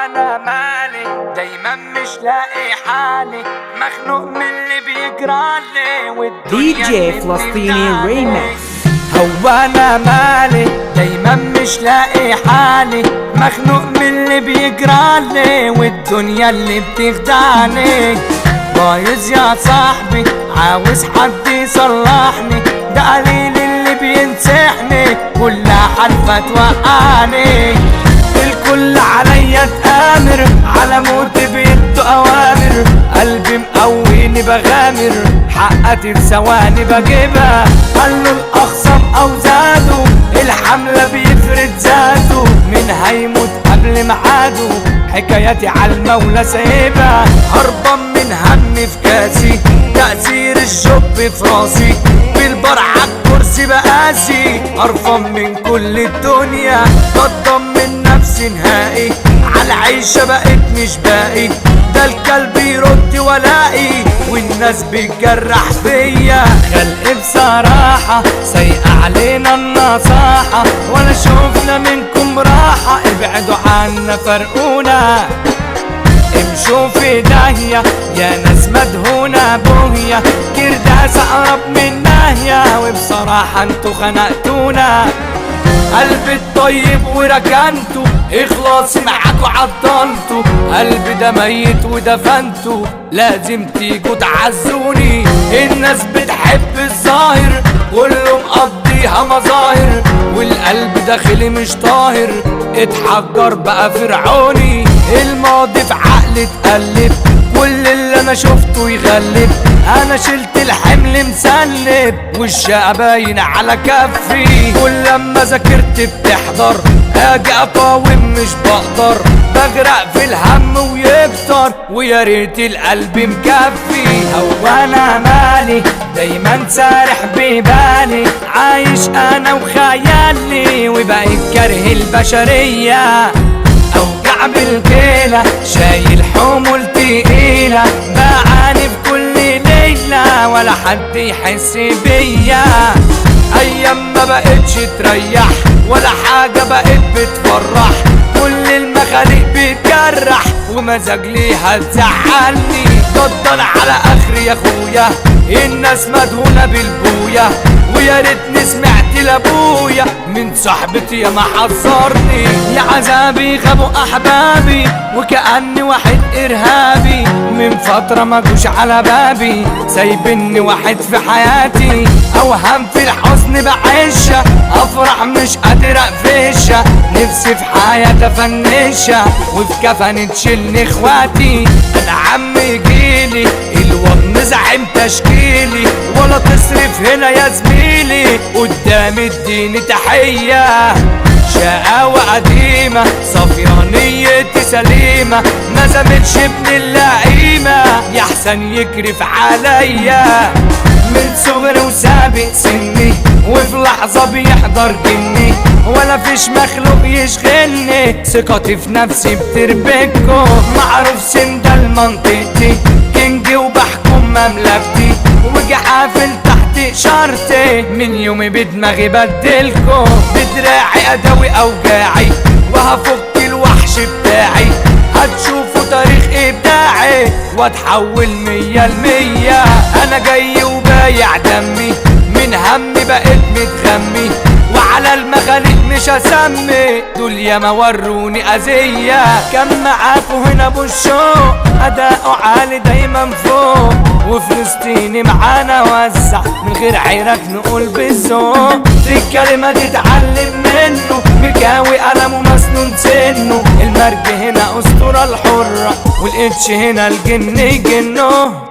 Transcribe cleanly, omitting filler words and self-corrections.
وانا مالي دايما مش لاقي حالي، مخنوق من اللي بيجرالي دي جي فلسطيني ريمكس. هو انا مالي دايما مش لاقي حالي، مخنوق من اللي بيجرالي والدنيا اللي بتخدعني. بايظ يا صاحبي عاوز حد يصلحني، ده قليل اللي بينصحني كلها حلفة توقعني. الكل عليا تآمر، على موتي بيدوا اوامر، قلبي مقويني بغامر، حقتي في ثواني بجيبها. قالوا الاخصم او زادوا، الحملة بيفرد ذاته، مين هيموت قبل ميعاده، حكاياتي عالمولى سايبها. هربان من همي في كاسي، تأثير الجب في راسي، بالبر عالكرسي بقاسي، قرفان من كل الدنيا، بطمن نفسي نهائي، عالعيشة بقيت مش باقي، ده الكلب يرد ولاقي والناس بتجرح فيا. خلق بصراحة سايقة علينا النصاحة، ولا شوفنا منكم راحة، ابعدوا عنا فرقونا، امشوا في داهية يا ناس مدهونة بوهية، كرداس اقرب من ناهية، وبصراحة انتوا خنقتونا. قلبي الطيب وركنته، اخلاصي معاكوا عضلته، قلبي ده ميت ودفنته، لازم تيجوا تعزوني. الناس بتحب الظاهر كله مقضيها مظاهر، والقلب داخلي مش طاهر، اتحجر بقى فرعوني. الماضي في عقلي اتقلب، كل اللي انا شفته يغلب، انا شلت الحمل مسلب، والشقة باين على كفي. كل لما ذاكرت بتحضر، اجي اقاوم مش بقدر، بغرق في الهم ويكتر، ويا ريت القلب مكفي. هو انا مالي دايما سارح ببالي، عايش انا وخيالي، وبقيت كاره البشرية، اوجع بالكيلة، شايل حمول تقيلة، بعاني في كل ليلة، ولا حد يحس بيا. ايام ما بقتش تريح، ولا حاجة بقت بتفرح، كل المخاليق بتجرح، ومزاج ليها تزعلني. ضدنا على اخري يا اخويا، الناس مدهونة بالبويا، ويا ريتني سمعت لابويا من صاحبتي يا ما حذرني. يا عذابي غابوا احبابي، وكأني واحد ارهابي، من فترة ما جوش على بابي، سايبني واحد في حياتي، اوهام في الحزن بعيشها، افرح مش قادر اقفشها، نفسي في حياتي افنشها، وفي كفن تشيلني اخواتي. انا عمي جيلي الوطن زعيم تشكيلي، ولا تصرف هنا يا زميلي، قدام اديني تحية. شقاوة قديمة صفيانيتي سليمة، ما زمتش ابن اللعيمة، يحسن يكرف عليا، من صغري وسابق سني، وفي لحظة بيحضر جني، ولا فيش مخلوق يشغلني، ثقتي في نفسي بتربكو، معروف سندال منطقتي، كينجي وبحكم مملكتي، وجحافل تحت شرطي، من يومي بدماغي بدلكو، بدراعي اداوي اوجاعي، وهفك الوحش بتاعي، هتشوفوا تاريخ ابداعي، واتحول 100%. انا جاي وبايع دمي، من همي بقيت متغمي، وعلى المخاليق مش هسمي، دول ياما وروني اذية. كان معاكوا هنا ابو الشوق، اداؤه عالي دايما فوق، وفلسطيني معانا وزع، من غير عيرك نقول بالذوق، في الكلمة تتعلم منه، مكاوي قلمه مسنون سنه، المرج هنا اسطورة الحرة، والاتش هنا الجن جنه.